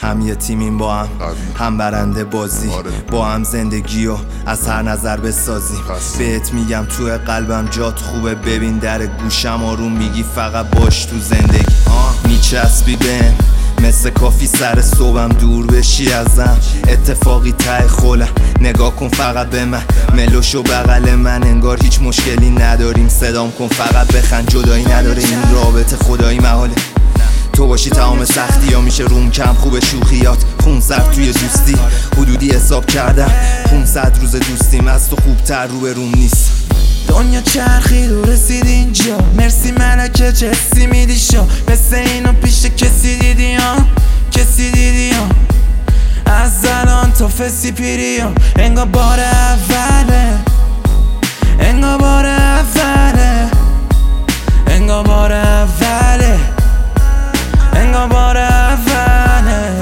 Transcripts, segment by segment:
هم یه تیمیم، با هم برنده بازی، با هم زندگی و از هر نظر بسازیم. بهت میگم توی قلبم جات خوبه، ببین در گوشم آروم میگی فقط باش تو زندگی. میچسبی بهم مثل کافی سر صبحم، دور بشی ازم اتفاقی ته خولم. نگاه کن فقط به من، ملوش و بغل من، انگار هیچ مشکلی نداریم. صدام کن فقط بخند، جدایی نداره این رابطه، خدایی محاله تو باشی تمام سختی ها میشه روم کم. خوب شوخیات خون سرد توی دوستی، حدودی حساب کردم 500 روز دوستیم، از تو خوبتر رو به روم نیست. دنیا چرخید و رسید اینجا، مرسی ملکه چه حسی میدی شا، مثل اینو پیش کسی دیدی ها، کسی دیدی ها؟ از الان تا فسی پیری ها، انگار بار اوله، انگار بار اوله، انگار بار اوله، انگار بار اوله.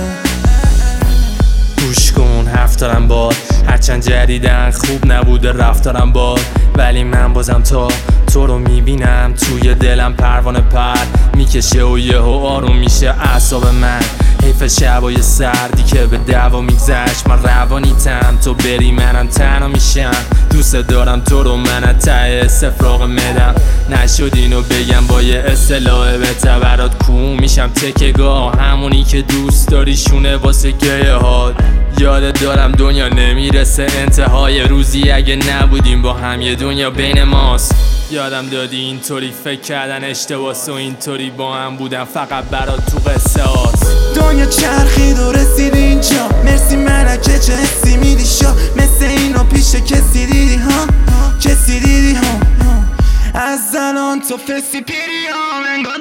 گوش کن حرف دارم باد، هرچند جدیدن خوب نبوده رفتارم باد، ولی من بازم تو رو میبینم توی دلم. پروانه پر میکشه و یهو آروم میشه اعصاب من. حیف شبای سردی که به دعوا میگذشت، من روانیتم تو بری منم تنها میشم. دوست دارم تو رو من ته استفراغ مدم، نشد اینو بگم با یه اصطلاح به تبرات کو میشم تکگاه. همونی که دوست داری شونه واسه گیه هات. یادت دارم دنیا نمیرسه انتهای روزی اگه نبودیم با هم، یه دنیا بین ماست. یادم دادی اینطوری فکر کردن اشتباس و اینطوری با هم بودن فقط برات تو قصه هاست. دنیا چرخید و رسید اینجا، مرسی ملکه چه حسی میدی شا، مثل اینو پیش کسی دیدی ها، کسی دیدی ها؟ از الان تو فسی پیری ها، انگار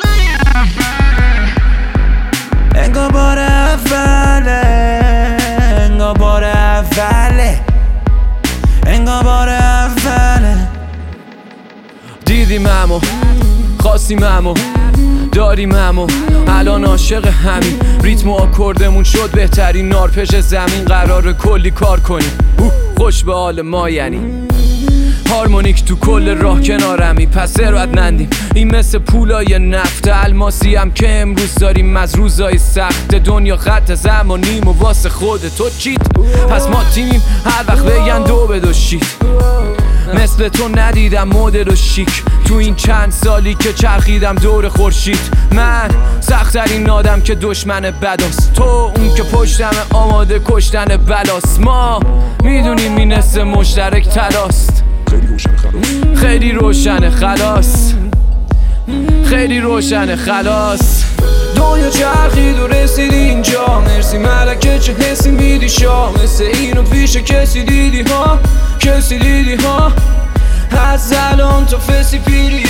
انگار بار اوله، انگار بار اوله، انگار بار اوله. دیدیم همو، خواستیم همو، داریم همو، الان عاشق همین. ریتم و آکوردمون شد بهترین نارپش زمین، قراره کلی کار کنیم خوش به حال ما، یعنی هارمونیک تو کل راه کنارمی، پس ثروتمندیم. این مثل پولای نفت الماسی هم که امروز داریم از روزای سخت دنیا. خط زمانیم و واسه خود تو چیت، پس ما تیمیم هر وقت بگن دو به دو شید. مثل تو ندیدم مدل و شیک تو این چند سالی که چرخیدم دور خورشید. من سخت‌ترین آدم که دشمن بداست، تو اون که پشتم آماده کشتن بلاست. ما میدونیم این اسم مشترک تلاست، خیلی روشن خلاص، خیلی روشن خلاص. دنیا چرخید و رسید اینجا، مرسی ملکه چه حسی میدی شا، مثل اینو پیش کسی دیدی ها، کسی دیدی ها؟ از الان تا فسی پیری